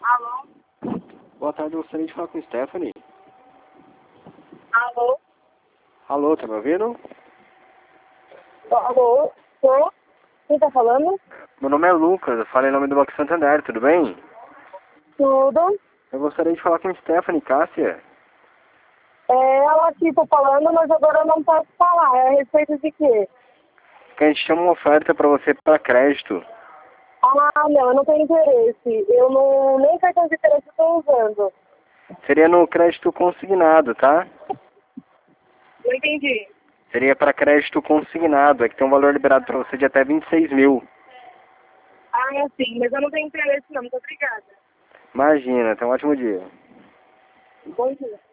Alô? Boa tarde, eu gostaria de falar com Stephanie. Alô? Alô, tá me ouvindo? Alô? Tô? Quem tá falando? Meu nome é Lucas, eu falo em nome do Banco Santander, tudo bem? Tudo. Eu gostaria de falar com Stephanie, Cássia. Ela aqui tô falando, mas agora eu não posso falar. É a respeito de quê? Que a gente chama uma oferta para você para crédito. Ah, não, eu não tenho interesse. Eu não, nem cartão de crédito eu tô usando. Seria no crédito consignado, tá? Não entendi. Seria para crédito consignado, é que tem um valor liberado para você de até 26 mil. Ah, sim, mas eu não tenho interesse não. Muito obrigada. Imagina, tem um ótimo dia. Bom dia.